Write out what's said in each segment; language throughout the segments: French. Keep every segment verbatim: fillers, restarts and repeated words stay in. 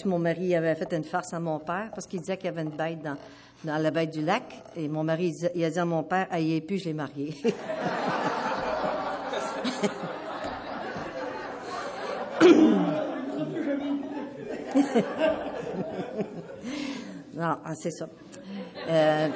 que mon mari avait fait une farce à mon père parce qu'il disait qu'il y avait une bête dans, dans la bête du lac. Et mon mari, il, disait, il a dit à mon père, « Ah, il est plus, je l'ai marié. » Non, c'est ça. Euh...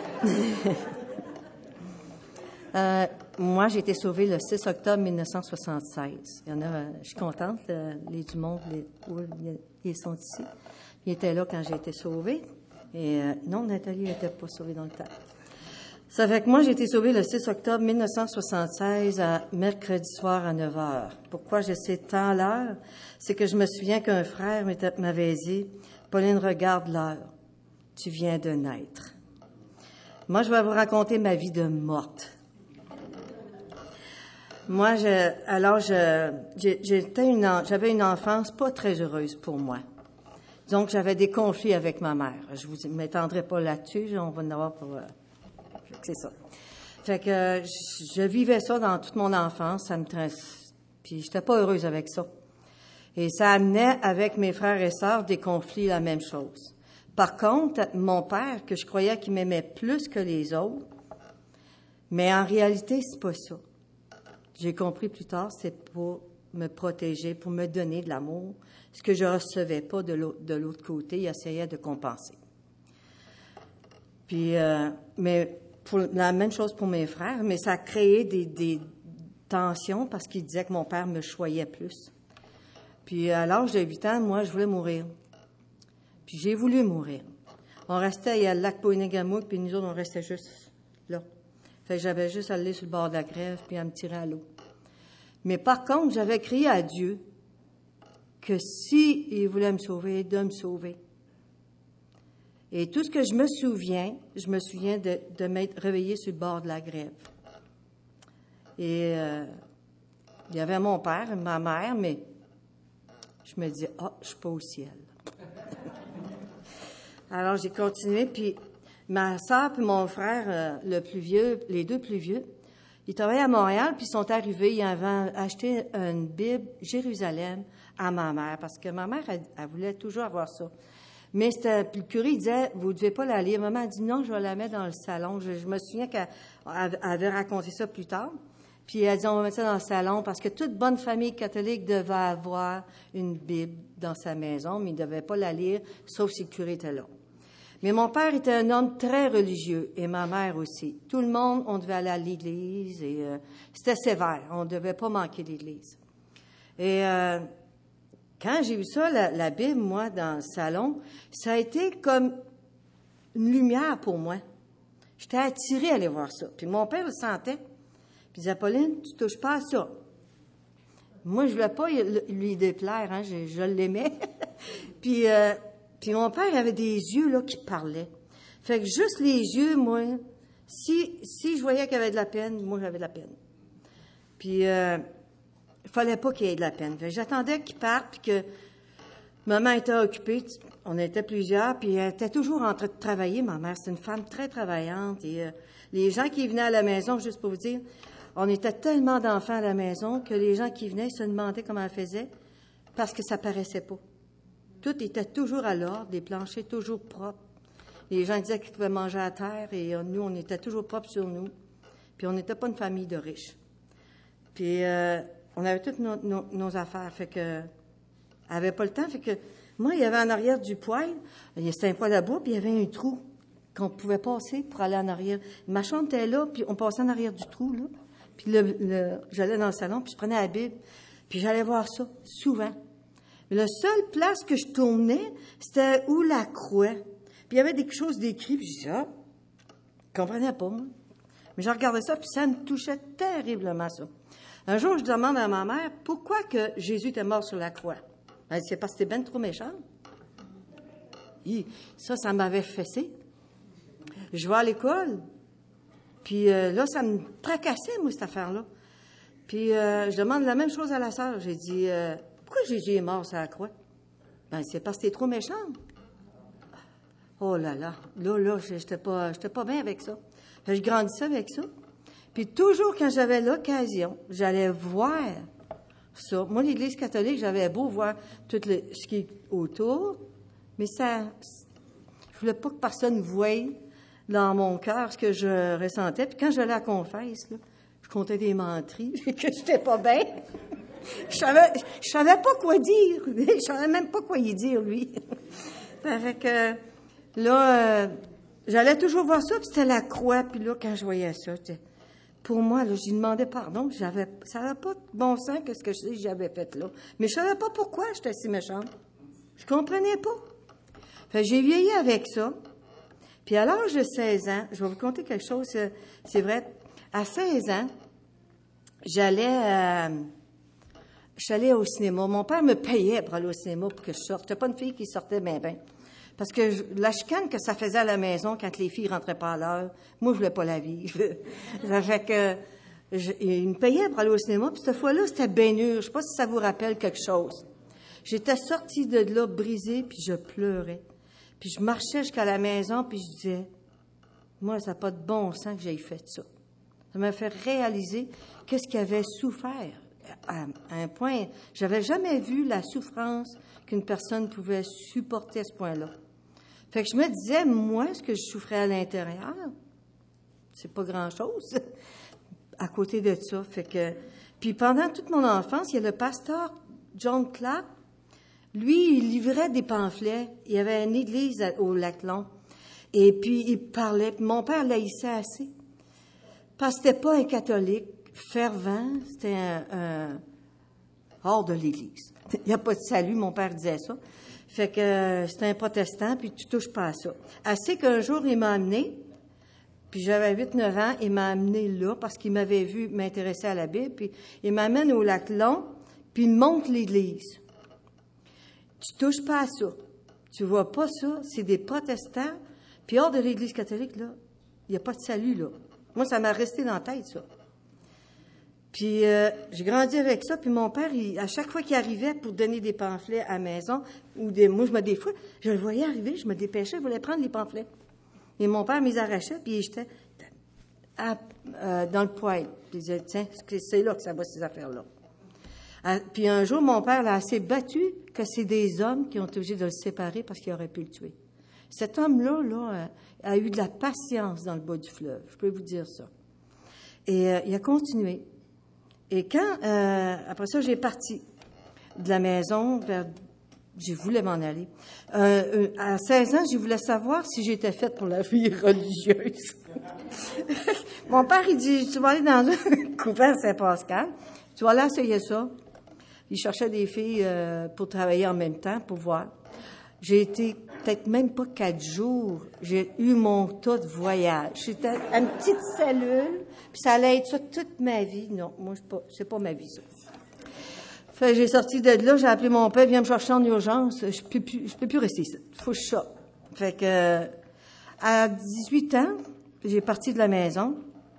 euh, moi, j'ai été sauvée le six octobre mille neuf cent soixante-seize. Il y en a, je suis contente, les Dumont, les, ils sont ici. Ils étaient là quand j'ai été sauvée. Et euh, non, Nathalie n'était pas sauvée dans le temps. Ça fait que moi, j'ai été sauvée le six octobre mille neuf cent soixante-seize, à mercredi soir à neuf heures. Pourquoi je sais tant l'heure? C'est que je me souviens qu'un frère m'avait dit, « Pauline, regarde l'heure. Tu viens de naître. » Moi, je vais vous raconter ma vie de morte. Moi, je, alors, je, j'étais une, j'avais une enfance pas très heureuse pour moi. Donc, j'avais des conflits avec ma mère. Je vous m'étendrai pas là-dessus, on va en avoir pour... Euh, c'est ça. Fait que je, je vivais ça dans toute mon enfance, ça me tresse. Puis, j'étais pas heureuse avec ça. Et ça amenait avec mes frères et sœurs des conflits, la même chose. Par contre, mon père, que je croyais qu'il m'aimait plus que les autres, mais en réalité, c'est pas ça. J'ai compris plus tard, c'est pour me protéger, pour me donner de l'amour, ce que je recevais pas de l'autre, de l'autre côté, il essayait de compenser. Puis, euh, mais pour la même chose pour mes frères, mais ça a créé des, des tensions parce qu'il disait que mon père me choyait plus. Puis à l'âge de huit ans, moi, je voulais mourir. Puis j'ai voulu mourir. On restait, il y a le lac Poinégamouk, puis nous autres, on restait juste là. Fait que j'avais juste à aller sur le bord de la grève, puis à me tirer à l'eau. Mais par contre, j'avais crié à Dieu que si il voulait me sauver, de me sauver. Et tout ce que je me souviens, je me souviens de, de m'être réveillée sur le bord de la grève. Et euh, il y avait mon père, ma mère, mais je me disais, ah, oh, je suis pas au ciel. Alors, j'ai continué, puis ma sœur puis mon frère, euh, le plus vieux, les deux plus vieux, ils travaillaient à Montréal, puis ils sont arrivés, ils avaient acheté une Bible Jérusalem à ma mère, parce que ma mère, elle, elle voulait toujours avoir ça. Mais c'était, puis le curé, il disait, vous ne devez pas la lire. Maman a dit, non, je vais la mettre dans le salon. Je, je me souviens qu'elle avait raconté ça plus tard. Puis elle a dit, on va mettre ça dans le salon, parce que toute bonne famille catholique devait avoir une Bible dans sa maison, mais il ne devait pas la lire, sauf si le curé était là. Mais mon père était un homme très religieux, et ma mère aussi. Tout le monde, on devait aller à l'église, et euh, c'était sévère. On ne devait pas manquer l'église. Et euh, quand j'ai vu ça, la, la Bible, moi, dans le salon, ça a été comme une lumière pour moi. J'étais attirée à aller voir ça. Puis mon père le sentait. Puis il disait, Pauline, tu touches pas à ça. Moi, je voulais pas lui déplaire, hein, je, je l'aimais. puis... Euh, Puis mon père avait des yeux là qui parlaient. Fait que juste les yeux, moi, si si je voyais qu'il y avait de la peine, moi j'avais de la peine. Puis euh, il fallait pas qu'il y ait de la peine. Fait que j'attendais qu'il parte, puis que maman était occupée. On était plusieurs, puis elle était toujours en train de travailler. Ma mère, c'est une femme très travaillante. Et euh, les gens qui venaient à la maison, juste pour vous dire, on était tellement d'enfants à la maison que les gens qui venaient se demandaient comment elle faisait parce que ça paraissait pas. Tout était toujours à l'ordre, les planchers toujours propres. Les gens disaient qu'ils pouvaient manger à terre et nous, on était toujours propres sur nous. Puis on n'était pas une famille de riches. Puis euh, on avait toutes nos, nos, nos affaires. Fait que, elle avait pas le temps. Fait que moi, il y avait en arrière du poêle, c'était un poêle à bois, puis il y avait un trou qu'on pouvait passer pour aller en arrière. Ma chambre était là, puis on passait en arrière du trou, là. Puis le, le, j'allais dans le salon, puis je prenais la Bible, puis j'allais voir ça, souvent. Mais la seule place que je tournais, c'était où la croix. Puis il y avait quelque chose d'écrit, puis je disais, ah, je comprenais pas, moi. Mais je regardais ça, puis ça me touchait terriblement, ça. Un jour, je demande à ma mère, pourquoi que Jésus était mort sur la croix? Elle dit, c'est parce que c'était ben trop méchant. Et ça, ça m'avait fessé. Je vais à l'école, puis euh, là, ça me tracassait, moi, cette affaire-là. Puis euh, je demande la même chose à la sœur. J'ai dit, euh, pourquoi Jésus est mort sur la croix? Ben, c'est parce que t'es trop méchant. Oh là là, là, là, j'étais pas, j'étais pas bien avec ça. Fait que je grandissais avec ça. Puis toujours quand j'avais l'occasion, j'allais voir ça. Moi, l'Église catholique, j'avais beau voir tout le, ce qui est autour, Mais ça, je voulais pas que personne voie dans mon cœur ce que je ressentais. Puis quand je la confesse, là, je comptais des menteries, que j'étais pas bien. Je savais, je savais pas quoi dire. Je savais même pas quoi y dire, lui. Ça fait que, là, euh, j'allais toujours voir ça, puis c'était la croix. Puis là, quand je voyais ça, pour moi, là, je lui demandais pardon. J'avais, ça n'avait pas de bon sens que ce que j'avais fait là. Mais je savais pas pourquoi j'étais si méchante. Je comprenais pas. Fait que j'ai vieilli avec ça. Puis à l'âge de seize ans, je vais vous conter quelque chose, c'est vrai. À seize ans, j'allais, euh, j'allais au cinéma. Mon père me payait pour aller au cinéma pour que je sorte. J'étais pas une fille qui sortait bien, bien. Parce que je, la chicane que ça faisait à la maison quand les filles rentraient pas à l'heure, moi, je voulais pas la vivre. Ça fait que, je, il me payait pour aller au cinéma, puis cette fois-là, c'était bien dur. Je sais pas si ça vous rappelle quelque chose. J'étais sortie de là brisée, puis je pleurais. Puis je marchais jusqu'à la maison, puis je disais, moi, ça n'a pas de bon sens que j'aie fait ça. Ça m'a fait réaliser qu'est-ce qu'il avait souffert. À, à un point, j'avais jamais vu la souffrance qu'une personne pouvait supporter à ce point-là. Fait que je me disais, moi, ce que je souffrais à l'intérieur, c'est pas grand-chose à côté de ça. Fait que, puis pendant toute mon enfance, il y a le pasteur John Clapp. Lui, il livrait des pamphlets. Il y avait une église au Lac-Long. Et puis, il parlait. Puis mon père l'haïssait assez. Parce que c'était pas un catholique fervent. C'était un, un hors de l'église. Il n'y a pas de salut, mon père disait ça. Fait que euh, c'était un protestant, puis tu touches pas à ça. Assez qu'un jour, il m'a amené, puis j'avais huit neuf ans, il m'a amené là, parce qu'il m'avait vu m'intéresser à la Bible, puis il m'amène au Lac-Long, puis il me montre l'église. Tu touches pas à ça. Tu vois pas ça. C'est des protestants. Puis hors de l'Église catholique, là, il n'y a pas de salut, là. Moi, ça m'a resté dans la tête, ça. Puis euh, j'ai grandi avec ça. Puis mon père, il, à chaque fois qu'il arrivait pour donner des pamphlets à la maison, ou des, moi, je me des fois, je le voyais arriver, je me dépêchais, je voulais prendre les pamphlets. Et mon père m'y arrachait, puis il jetait à, euh, dans le poêle. Puis il disait, tiens, c'est là que ça va, ces affaires-là. À, puis un jour, mon père l'a assez battu que c'est des hommes qui ont été obligés de le séparer parce qu'il aurait pu le tuer. Cet homme-là là, a, a eu de la patience dans le bas du fleuve, je peux vous dire ça. Et euh, il a continué. Et quand, euh, après ça, j'ai parti de la maison vers... Je voulais m'en aller. Euh, euh, à seize ans, je voulais savoir si j'étais faite pour la vie religieuse. Mon père, il dit, tu vas aller dans un couvent Saint-Pascal, tu vas aller essayer ça. Il cherchait des filles euh, pour travailler en même temps, pour voir. J'ai été peut-être même pas quatre jours. J'ai eu mon tas de voyage. J'étais une petite cellule, puis ça allait être ça toute ma vie. Non, moi, c'est pas, c'est pas ma vie, ça. Fait que j'ai sorti de là, j'ai appelé mon père, viens me chercher en urgence. Je peux plus, je peux plus rester ici. Faut que je sorte. Fait que, à dix-huit ans, j'ai parti de la maison.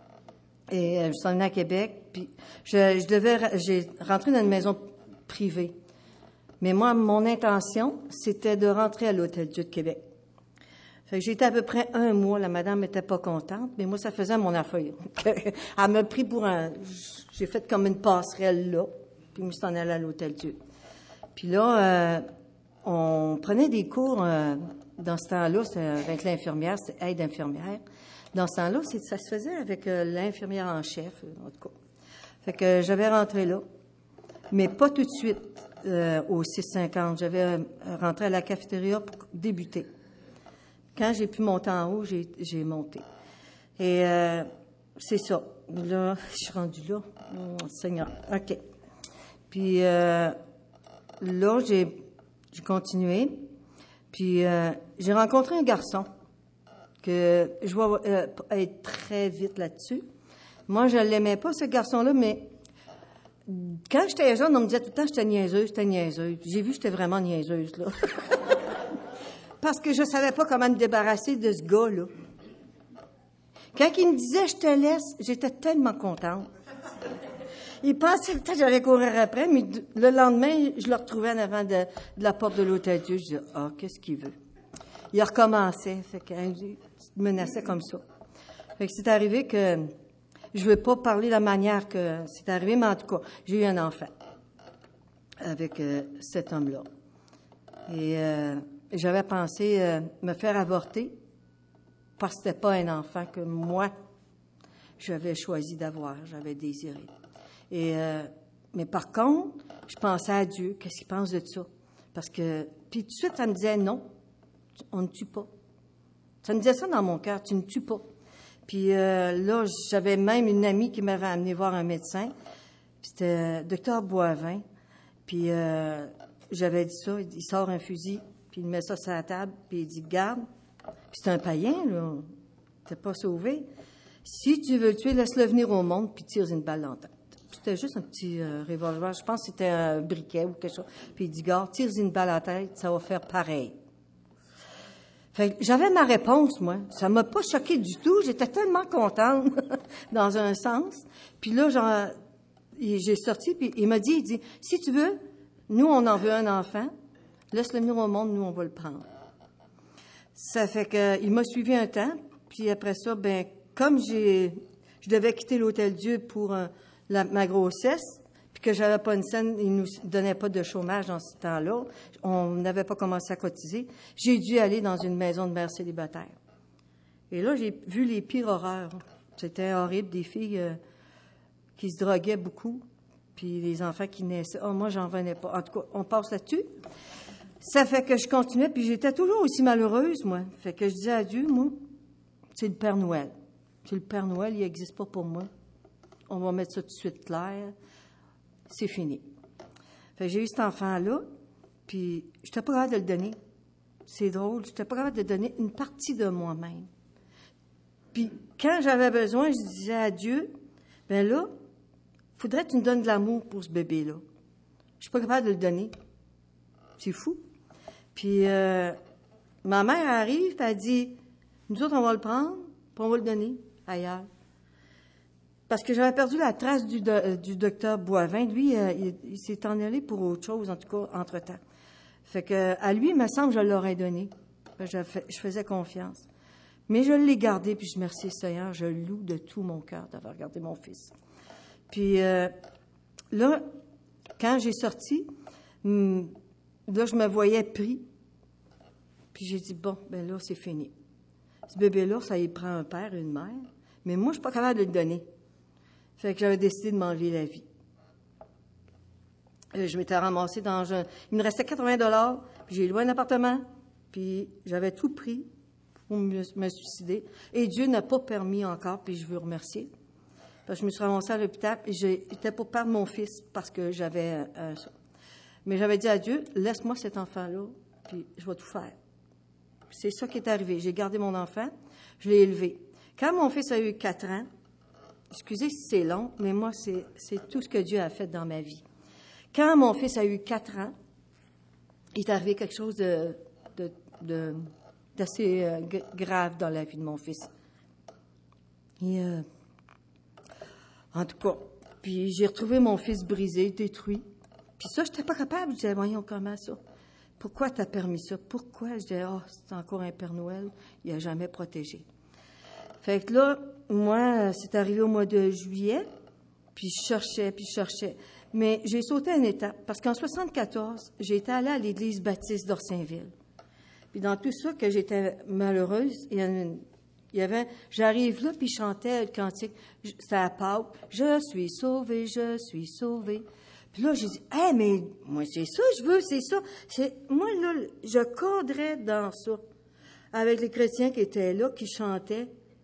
Et je suis venue à Québec, puis je, je devais, j'ai rentré dans une maison privée. Mais moi, mon intention, c'était de rentrer à l'Hôtel-Dieu de Québec. Fait que j'étais à peu près un mois, la madame n'était pas contente, mais moi, ça faisait mon affaire. Elle m'a pris pour un... J'ai fait comme une passerelle là, puis je me suis en allée à l'Hôtel-Dieu. Puis là, euh, on prenait des cours, euh, dans ce temps-là, c'était avec l'infirmière, c'était aide infirmière. Dans ce temps-là, c'est, ça se faisait avec euh, l'infirmière en chef, en tout cas. Fait que euh, j'avais rentré là, mais pas tout de suite euh, au six cinquante. J'avais euh, rentré à la cafétéria pour débuter. Quand j'ai pu monter en haut, j'ai, j'ai monté. Et euh, c'est ça. Là, je suis rendue là. Oh, Seigneur. OK. Puis euh, là, j'ai, j'ai continué. Puis euh, j'ai rencontré un garçon que je vais euh, être très vite là-dessus. Moi, je ne l'aimais pas, ce garçon-là, mais quand j'étais jeune, on me disait tout le temps que j'étais niaiseuse, j'étais niaiseuse. J'ai vu que j'étais vraiment niaiseuse, là. Parce que je ne savais pas comment me débarrasser de ce gars-là. Quand il me disait « je te laisse », j'étais tellement contente. Il pensait peut-être que j'allais courir après, mais le lendemain, je le retrouvais en avant de, de la porte de l'Hôtel-Dieu. Je disais « ah, qu'est-ce qu'il veut ?» Il recommençait, fait qu'il menaçait comme ça. Fait que c'est arrivé que, je ne veux pas parler de la manière que c'est arrivé, mais en tout cas, j'ai eu un enfant avec euh, cet homme-là. Et euh, j'avais pensé euh, me faire avorter parce que ce n'était pas un enfant que moi, j'avais choisi d'avoir, j'avais désiré. Et, euh, mais par contre, je pensais à Dieu, qu'est-ce qu'il pense de ça? Parce que, puis tout de suite, ça me disait non, on ne tue pas. Ça me disait ça dans mon cœur, tu ne tues pas. Puis euh, là, j'avais même une amie qui m'avait amené voir un médecin, puis c'était docteur Boivin. Puis euh, j'avais dit ça, il sort un fusil, puis il met ça sur la table, puis il dit, garde, puis c'est un païen, là, t'es pas sauvé. Si tu veux le tuer, laisse-le venir au monde, puis tire une balle dans la tête. C'était juste un petit euh, revolver, je pense que c'était un briquet ou quelque chose. Puis il dit, garde, tire une balle à la tête, ça va faire pareil. Fait que j'avais ma réponse, moi. Ça m'a pas choqué du tout. J'étais tellement contente, dans un sens. Puis là, genre, j'ai sorti, puis il m'a dit, il dit, si tu veux, nous, on en veut un enfant, laisse-le venir au monde, nous, on va le prendre. Ça fait que, il m'a suivi un temps, puis après ça, ben, comme j'ai, je devais quitter l'Hôtel Dieu pour euh, la, ma grossesse, puis que j'avais pas une scène, ils nous donnaient pas de chômage dans ce temps-là, on n'avait pas commencé à cotiser, j'ai dû aller dans une maison de mères célibataires. Et là, j'ai vu les pires horreurs. C'était horrible, des filles euh, qui se droguaient beaucoup, puis les enfants qui naissaient. Oh, moi, j'en venais pas. En tout cas, on passe là-dessus. Ça fait que je continuais, puis j'étais toujours aussi malheureuse, moi. Fait que je disais à Dieu, moi, c'est le Père Noël. C'est le Père Noël, il n'existe pas pour moi. On va mettre ça tout de suite clair. C'est fini. Fait que j'ai eu cet enfant-là, puis je n'étais pas capable de le donner. C'est drôle, je n'étais pas capable de donner une partie de moi-même. Puis quand j'avais besoin, je disais à Dieu, ben là, il faudrait que tu me donnes de l'amour pour ce bébé-là. Je suis pas capable de le donner. C'est fou. Puis euh, ma mère arrive, puis elle dit, nous autres, on va le prendre, puis on va le donner ailleurs. Parce que j'avais perdu la trace du, do, du docteur Boivin. Lui, euh, il, il s'est en allé pour autre chose, en tout cas, entre-temps. Fait que, à lui, il me semble que je l'aurais donné. Je, fais, je faisais confiance. Mais je l'ai gardé, puis je remercie le Seigneur. Je loue de tout mon cœur d'avoir gardé mon fils. Puis euh, là, quand j'ai sorti, hum, là, je me voyais pris. Puis j'ai dit, bon, ben là, c'est fini. Ce bébé-là, ça y prend un père et une mère. Mais moi, je suis pas capable de le donner. Fait que j'avais décidé de m'enlever la vie. Je m'étais ramassée dans un... Il me restait quatre-vingts dollars, puis j'ai loué un appartement, puis j'avais tout pris pour me, me suicider. Et Dieu n'a pas permis encore, puis je veux remercier. Parce que je me suis ramassée à l'hôpital, et j'étais pour perdre mon fils parce que j'avais euh, ça. Mais j'avais dit à Dieu, laisse-moi cet enfant-là, puis je vais tout faire. C'est ça qui est arrivé. J'ai gardé mon enfant, je l'ai élevé. Quand mon fils a eu quatre ans, excusez si c'est long, mais moi, c'est, c'est tout ce que Dieu a fait dans ma vie. Quand mon fils a eu quatre ans, il est arrivé quelque chose de, de, de, d'assez euh, grave dans la vie de mon fils. Et, euh, en tout cas, puis j'ai retrouvé mon fils brisé, détruit. Puis ça, je n'étais pas capable. Je disais, voyons, comment ça? Pourquoi tu as permis ça? Pourquoi? Je disais, oh, c'est encore un Père Noël. Il n'a jamais protégé. Fait que là, moi, c'est arrivé au mois de juillet, puis je cherchais, puis je cherchais. Mais j'ai sauté une étape, parce qu'en soixante-quatorze, j'étais allée à l'église baptiste d'Orsainville. Puis dans tout ça, que j'étais malheureuse, il y, une, il y avait, j'arrive là, puis je chantais le cantique, c'était à Pâques, « Je suis sauvée, je suis sauvée ». Puis là, j'ai dit, « Hey, mais moi, c'est ça, je veux, c'est ça. » C'est, moi, là, je cadrais dans ça, avec les chrétiens qui étaient là, qui chantaient.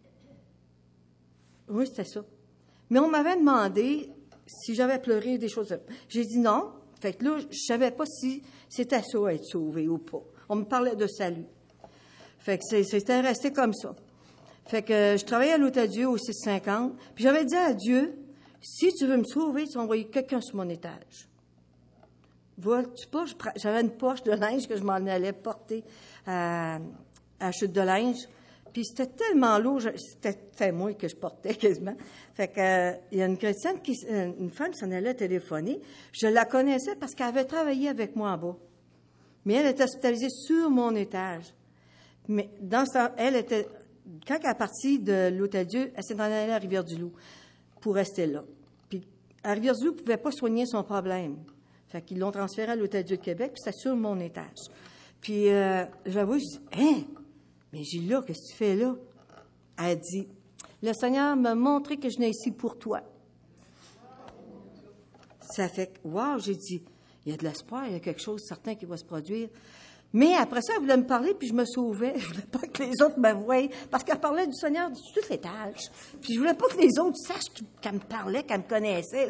Oui, c'était ça. Mais on m'avait demandé si j'avais pleuré des choses. J'ai dit non. Fait que là, je savais pas si c'était ça, être sauvé ou pas. On me parlait de salut. Fait que c'est, c'était resté comme ça. Fait que je travaillais à l'Hôtel Dieu au six cent cinquante. Puis j'avais dit à Dieu, si tu veux me sauver, tu vas envoyer quelqu'un sur mon étage. Vois-tu pas, j'avais une poche de linge que je m'en allais porter à, à chute de linge. Puis c'était tellement lourd, je, c'était, c'était moi que je portais quasiment. Fait que euh, il y a une chrétienne, qui, une femme qui s'en allait téléphoner. Je la connaissais parce qu'elle avait travaillé avec moi en bas. Mais elle était hospitalisée sur mon étage. Mais dans sa, elle était, quand elle est partie de l'Hôtel Dieu, elle s'est en allée à Rivière-du-Loup pour rester là. Puis à Rivière-du-Loup, elle ne pouvait pas soigner son problème. Fait qu'ils l'ont transféré à l'Hôtel Dieu de Québec, puis c'était sur mon étage. Puis, euh, j'avoue, je dis, hein? Mais j'ai dit, là, qu'est-ce que tu fais là? Elle dit, le Seigneur m'a montré que je n'ai ici pour toi. Ça fait que, wow, j'ai dit, il y a de l'espoir, il y a quelque chose certain qui va se produire. Mais après ça, elle voulait me parler, puis je me sauvais. Je voulais pas que les autres me voient, parce qu'elle parlait du Seigneur sur tout l'étage. Puis je voulais pas que les autres sachent qu'elle me parlait, qu'elle me connaissait.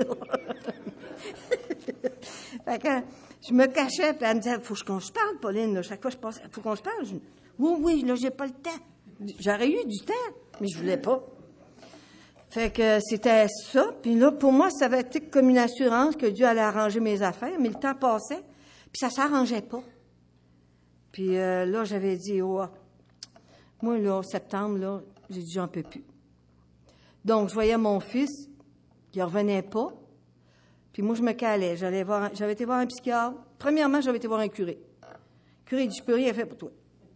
Fait que je me cachais, puis elle me disait, faut qu'on se parle, Pauline. Là. Chaque fois que je passais, faut qu'on se parle. Je dis, oui, oui, là, j'ai pas le temps. J'aurais eu du temps, mais je voulais pas. Fait que c'était ça. Puis là, pour moi, ça avait été comme une assurance que Dieu allait arranger mes affaires, mais le temps passait, puis ça s'arrangeait pas. Puis euh, là, j'avais dit, oh, moi, là, en septembre, là, j'ai dit, j'en peux plus. Donc, je voyais mon fils, qui ne revenait pas. Puis moi, je me calais. J'allais voir, j'avais été voir un psychiatre. Premièrement, j'avais été voir un curé. Le curé dit, je peux rien faire pour toi.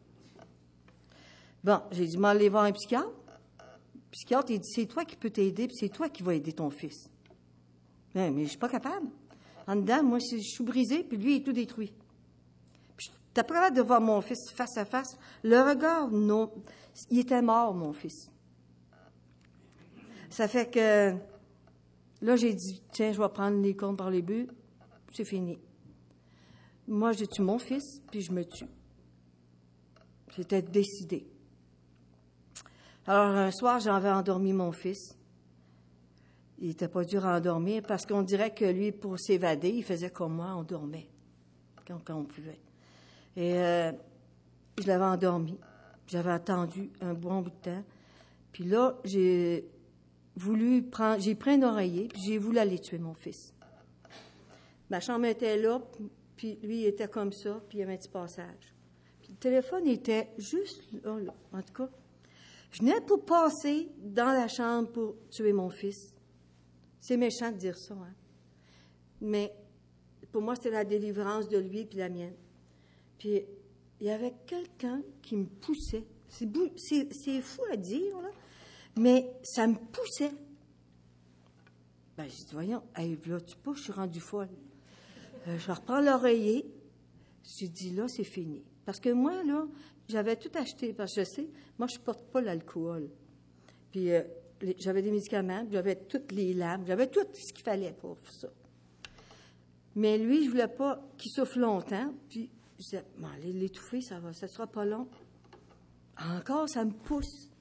Bon, j'ai dit, m'aller voir un psychiatre. Le psychiatre, il dit, c'est toi qui peux t'aider, puis c'est toi qui vas aider ton fils. Mais, mais je suis pas capable. En dedans, moi, je suis brisée, puis lui, il est tout détruit. T'as pas capable de voir mon fils face à face. Le regard, non. Il était mort, mon fils. Ça fait que, là, j'ai dit, tiens, je vais prendre les cornes par les buts. C'est fini. Moi, j'ai tué mon fils, puis je me tue. J'étais décidée. Alors, un soir, j'avais endormi mon fils. Il n'était pas dur à endormir, parce qu'on dirait que lui, pour s'évader, il faisait comme moi, on dormait, quand, quand on pouvait. Et euh, je l'avais endormi. J'avais attendu un bon bout de temps. Puis là, j'ai voulu prendre, j'ai pris un oreiller, puis j'ai voulu aller tuer mon fils. Ma chambre était là, puis lui, il était comme ça, puis il y avait un petit passage. Puis le téléphone était juste là, là. En tout cas, je venais pour passer dans la chambre pour tuer mon fils. C'est méchant de dire ça, hein? Mais pour moi, c'était la délivrance de lui puis la mienne. Puis, il y avait quelqu'un qui me poussait. C'est, bou- c'est, c'est fou à dire, là, mais ça me poussait. Ben, j'ai dit, voyons, hey, là, tu pas, je suis rendue folle. Euh, je reprends l'oreiller. J'ai dit, là, c'est fini. Parce que moi, là, j'avais tout acheté, parce que je sais, moi, je porte pas l'alcool. Puis, euh, les, j'avais des médicaments, j'avais toutes les lames, j'avais tout ce qu'il fallait pour ça. Mais lui, je voulais pas qu'il souffle longtemps, puis je disais, bon, allez l'étouffer, ça va, ça sera pas long. Encore, ça me pousse.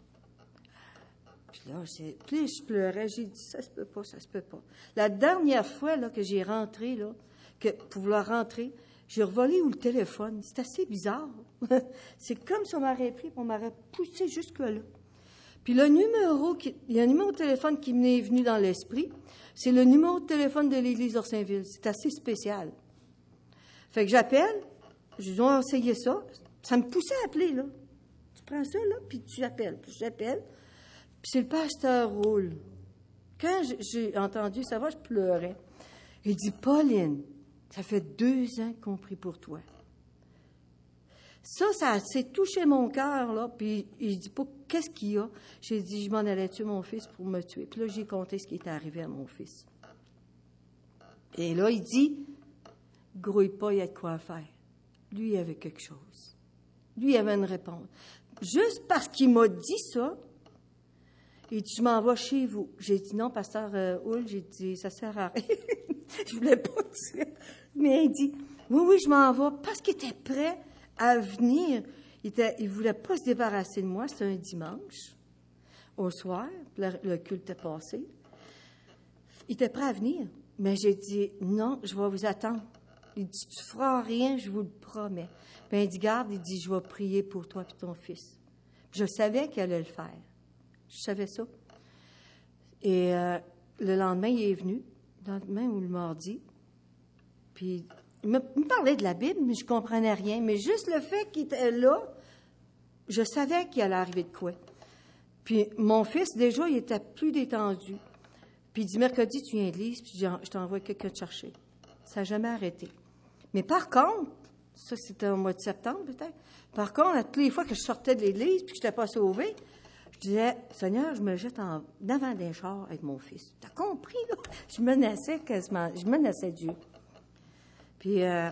Puis là, c'est, puis je pleurais, j'ai dit, ça se peut pas, ça se peut pas. La dernière fois là, que j'ai rentré, là, que, pour vouloir rentrer, j'ai revolé où le téléphone. C'est assez bizarre. C'est comme si on m'aurait pris, on m'aurait poussé jusque-là. Puis le numéro, qui, il y a un numéro de téléphone qui m'est venu dans l'esprit, c'est le numéro de téléphone de l'église d'Orsainville. C'est assez spécial. Fait que j'appelle, je dis, on va essayer ça. Ça me poussait à appeler, là. Tu prends ça, là, puis tu appelles. Puis j'appelle, puis c'est le pasteur Roule. Quand j'ai entendu ça va, je pleurais. Il dit, Pauline, ça fait deux ans qu'on prie pour toi. Ça, ça s'est touché mon cœur, là, puis il dit pas, qu'est-ce qu'il y a? J'ai dit, je m'en allais tuer mon fils pour me tuer. Puis là, j'ai compté ce qui était arrivé à mon fils. Et là, il dit, grouille pas, il y a de quoi faire. Lui, il avait quelque chose. Lui, il avait une réponse. Juste parce qu'il m'a dit ça, il dit, je m'en vais chez vous. J'ai dit, non, pasteur euh, Hull, j'ai dit, ça sert à rien. Je voulais pas dire. Mais il dit, oui, oui, je m'en vais, parce qu'il était prêt à venir. Il était, il voulait pas se débarrasser de moi. C'était un dimanche, au soir, le, le culte était passé. Il était prêt à venir. Mais j'ai dit, non, je vais vous attendre. Il dit, tu feras rien, je vous le promets. Puis il dit, garde, il dit, je vais prier pour toi et ton fils. Puis je savais qu'il allait le faire. Je savais ça. Et euh, le lendemain, il est venu, le lendemain ou le mardi, puis il me, il me parlait de la Bible, mais je comprenais rien. Mais juste le fait qu'il était là, je savais qu'il allait arriver de quoi. Puis mon fils, déjà, il était plus détendu. Puis il dit, mercredi, tu viens à l'église, puis je t'envoie quelqu'un te chercher. Ça n'a jamais arrêté. Mais par contre, ça c'était au mois de septembre peut-être, par contre, à toutes les fois que je sortais de l'église, puis que je n'étais pas sauvée, je disais, Seigneur, je me jette en avant d'un char avec mon fils. T'as compris, là? Je menaçais quasiment, je menaçais Dieu. Puis, euh,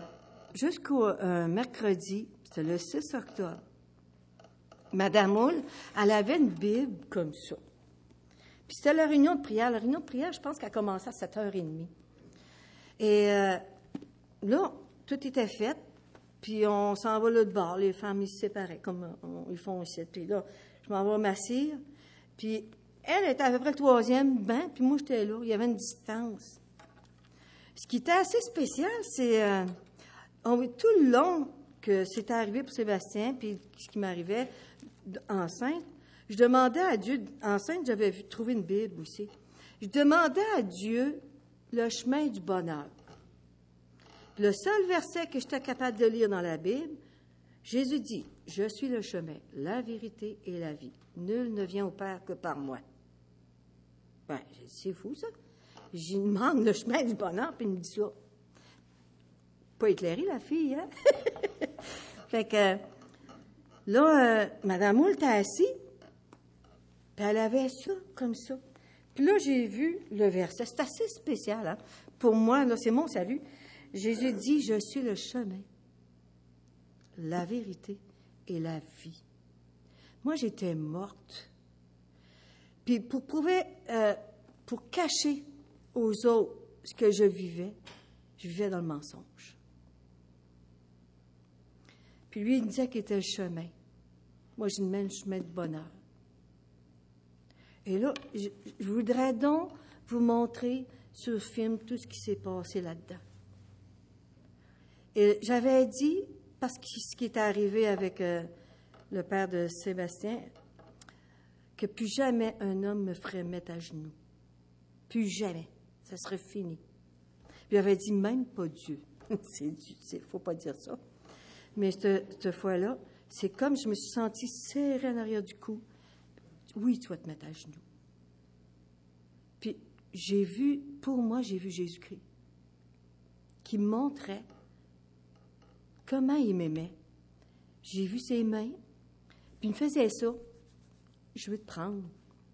jusqu'au euh, mercredi, c'était le six octobre, Madame Moule, elle avait une Bible comme ça. Puis c'était la réunion de prière. La réunion de prière, je pense qu'elle commençait à sept heures trente. Et euh, là, tout était fait. Puis on s'en va là de bord. Les femmes, ils se séparaient, comme on, ils font ici. Puis là, je m'en vais m'assire. Puis elle était à peu près le troisième banc, puis moi, j'étais là. Il y avait une distance. Ce qui était assez spécial, c'est euh, on, tout le long que c'était arrivé pour Sébastien, puis ce qui m'arrivait enceinte, je demandais à Dieu, enceinte, j'avais vu, trouvé une Bible aussi. Je demandais à Dieu le chemin du bonheur. Le seul verset que j'étais capable de lire dans la Bible, Jésus dit, « Je suis le chemin, la vérité et la vie. Nul ne vient au Père que par moi. » Ben, j'ai dit, c'est fou ça. J'y demande le chemin du bonheur, puis il me dit ça. Pas éclairée, la fille, hein? Fait que, là, euh, Mme Moule était assise, puis elle avait ça, comme ça. Puis là, j'ai vu le verset. C'est assez spécial, hein? Pour moi, là, c'est mon salut. Jésus dit, « Je suis le chemin, la vérité et la vie. » Moi, j'étais morte. Puis pour prouver, euh, pour cacher aux autres ce que je vivais, je vivais dans le mensonge. Puis lui, il me disait qu'il était le chemin. Moi, je mets le chemin de bonheur. Et là, je, je voudrais donc vous montrer sur le film tout ce qui s'est passé là-dedans. Et j'avais dit, parce que ce qui est arrivé avec euh, le père de Sébastien, que plus jamais un homme me ferait mettre à genoux. Plus jamais. Ça serait fini. Puis j'avais dit, même pas Dieu. C'est Dieu, il ne faut pas dire ça. Mais cette, cette fois-là, c'est comme je me suis sentie serrée en arrière du cou. Oui, tu vas te mettre à genoux. Puis j'ai vu, pour moi, j'ai vu Jésus-Christ, qui me montrait comment il m'aimait. J'ai vu ses mains, puis il me faisait ça. Je veux te prendre.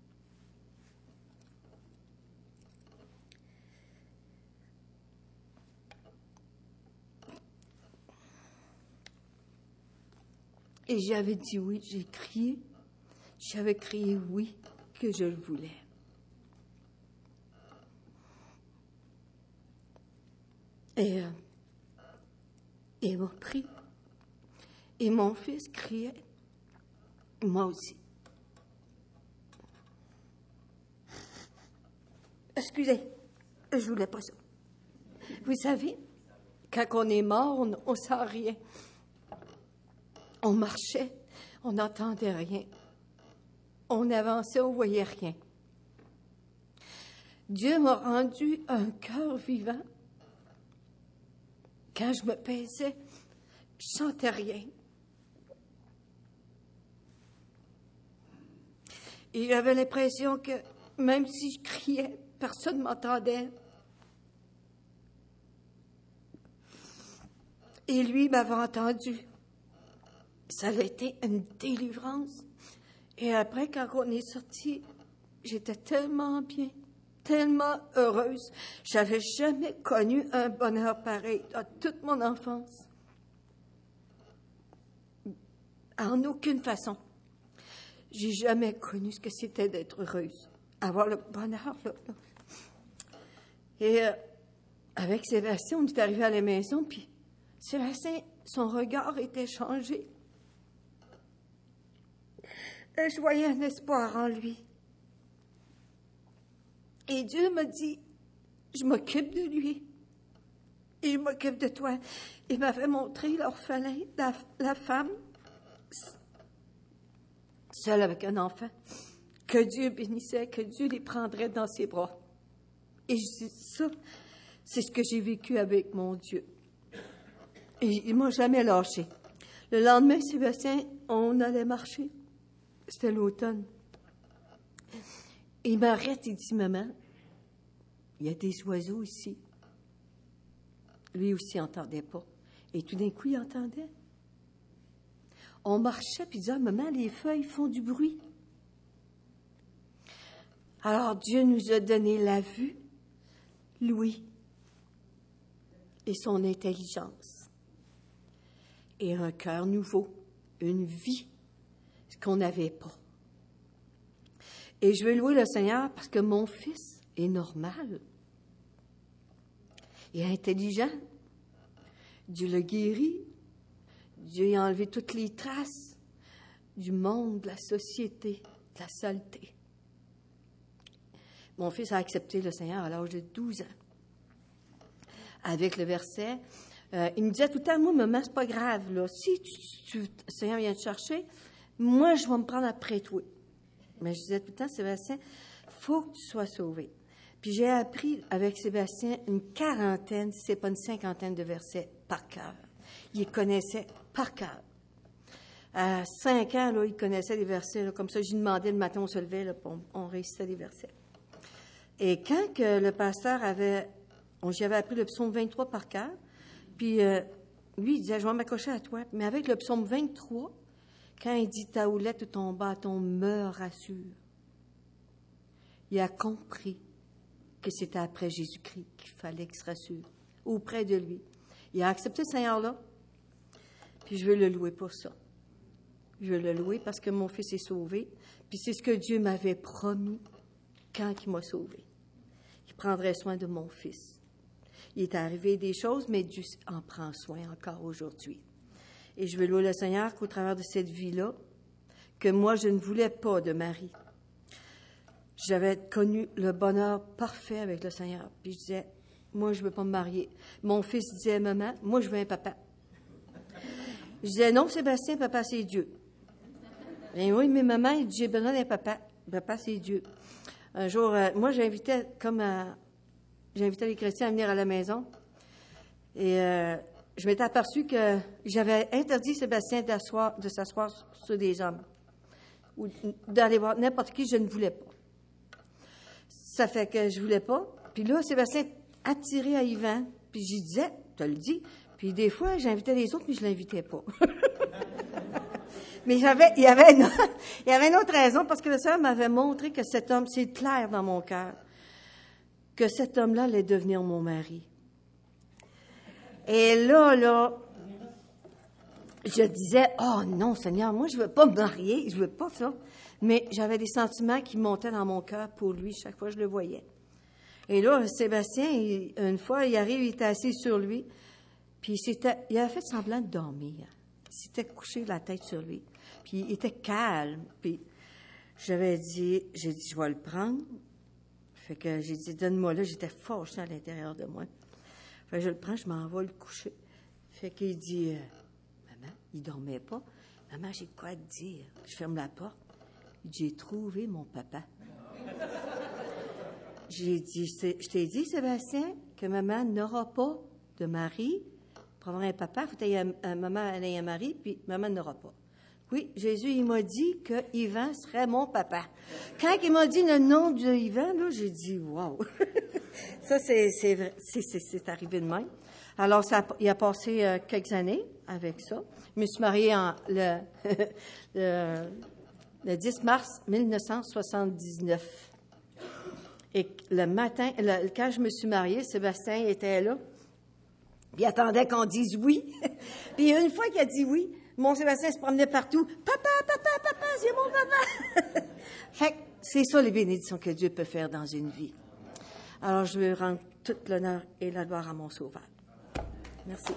Et j'avais dit oui, j'ai crié. J'avais crié oui, que je le voulais. Et euh, il m'a pris. Et mon fils criait. Moi aussi. Excusez, je voulais pas ça. Vous savez, quand on est mort, on ne sent rien. On marchait, on n'entendait rien. On avançait, on ne voyait rien. Dieu m'a rendu un cœur vivant. Quand je me pesais, je ne sentais rien. Et j'avais l'impression que même si je criais, personne ne m'entendait. Et lui m'avait entendu. Ça a été une délivrance. Et après, quand on est sorti, j'étais tellement bien, tellement heureuse. J'avais jamais connu un bonheur pareil dans toute mon enfance. En aucune façon. J'ai jamais connu ce que c'était d'être heureuse. Avoir le bonheur, là. là. Et euh, avec Sébastien, on est arrivé à la maison, puis Sébastien, son regard était changé. Et je voyais un espoir en lui. Et Dieu m'a dit, je m'occupe de lui. Et je m'occupe de toi. Il m'avait montré l'orphelin, la, la femme, seule avec un enfant, que Dieu bénissait, que Dieu les prendrait dans ses bras. Et je dis ça, c'est ce que j'ai vécu avec mon Dieu. Et il ne m'a jamais lâché. Le lendemain, Sébastien, on allait marcher. C'était l'automne. Et il m'arrête, il dit, « Maman, il y a des oiseaux ici. » Lui aussi n'entendait pas. Et tout d'un coup, il entendait. On marchait, puis il disait, « Maman, les feuilles font du bruit. » Alors Dieu nous a donné la vue, l'ouïe et son intelligence. et un cœur nouveau, une vie, ce qu'on n'avait pas. Et je veux louer le Seigneur parce que mon fils est normal. Il est intelligent. Dieu le guérit. Dieu a enlevé toutes les traces du monde, de la société, de la saleté. Mon fils a accepté le Seigneur à l'âge de douze ans. Avec le verset, euh, il me disait tout le temps, moi, maman, c'est pas grave, là. Si tu, tu, le Seigneur vient te chercher, moi, je vais me prendre après toi. Mais je disais tout le temps, Sébastien, il faut que tu sois sauvé. Puis j'ai appris avec Sébastien une quarantaine, si ce n'est pas une cinquantaine de versets par cœur. Il les connaissait par cœur. À cinq ans, là, il connaissait les versets. Là, comme ça, j'y demandais le matin, on se levait, là, on, on récitait les versets. Et quand que le pasteur avait... On, j'y avais appris le psaume vingt-trois par cœur, puis euh, lui, il disait, je vais m'accrocher à toi. Mais avec le psaume vingt-trois, quand il dit « ta houlette ou ton bâton me rassure », il a compris que c'était après Jésus-Christ qu'il fallait qu'il se rassure, auprès de lui. Il a accepté ce Seigneur-là, puis je veux le louer pour ça. Je veux le louer parce que mon fils est sauvé, puis c'est ce que Dieu m'avait promis quand il m'a sauvé. Il prendrait soin de mon fils. Il est arrivé des choses, mais Dieu en prend soin encore aujourd'hui. Et je veux louer le Seigneur qu'au travers de cette vie-là, que moi, je ne voulais pas de mari. J'avais connu le bonheur parfait avec le Seigneur. Puis je disais, moi, je ne veux pas me marier. Mon fils disait, maman, moi, je veux un papa. Je disais, non, Sébastien, papa, c'est Dieu. Ben oui, mais maman, il dit, j'ai besoin d'un papa. Papa, c'est Dieu. Un jour, euh, moi, j'invitais, comme à, j'invitais les chrétiens à venir à la maison. Et euh, je m'étais aperçue que j'avais interdit Sébastien d'asseoir, de s'asseoir sur des hommes. Ou d'aller voir n'importe qui, je ne voulais pas. Ça fait que je voulais pas. Puis là, Sébastien attiré à Yvan. Puis j'y disais, tu le dis. Puis des fois, j'invitais les autres, mais je l'invitais pas. Mais j'avais, il y avait une, il y avait une autre raison, parce que le Seigneur m'avait montré que cet homme, c'est clair dans mon cœur, que cet homme-là allait devenir mon mari. Et là, là, je disais, oh non, Seigneur, moi, je veux pas me marier, je veux pas ça. Mais j'avais des sentiments qui montaient dans mon cœur pour lui chaque fois que je le voyais. Et là, Sébastien, il, une fois, il arrive, il était assis sur lui, puis il, s'était, il avait fait semblant de dormir. Il s'était couché la tête sur lui. Puis il était calme. Puis j'avais dit, j'ai dit, je vais le prendre. Fait que j'ai dit, donne-moi là. J'étais fâchée à l'intérieur de moi. Fait que je le prends, je m'en vais le coucher. Fait qu'il dit, euh, maman, il dormait pas. Maman, j'ai quoi te dire? Je ferme la porte. Il dit, j'ai trouvé mon papa. J'ai dit, je t'ai dit, Sébastien, que maman n'aura pas de mari. Pour avoir un papa, il faut que un, un, maman ait un mari, puis maman n'aura pas. Oui, Jésus, il m'a dit que Yvan serait mon papa. Quand il m'a dit le nom de Yvan, là, j'ai dit, wow! Ça, c'est, c'est, vrai, c'est, c'est, c'est arrivé de même. Alors, ça, il a passé euh, quelques années avec ça. Je me suis mariée en, le, le, le dix mars mille neuf cent soixante-dix-neuf. Et le matin, le, quand je me suis mariée, Sébastien était là. Il attendait qu'on dise oui. Puis une fois qu'il a dit oui, mon Sébastien se promenait partout. Papa, papa, papa, c'est mon papa. Fait que c'est ça les bénédictions que Dieu peut faire dans une vie. Alors je veux rendre tout l'honneur et la gloire à mon Sauveur. Merci.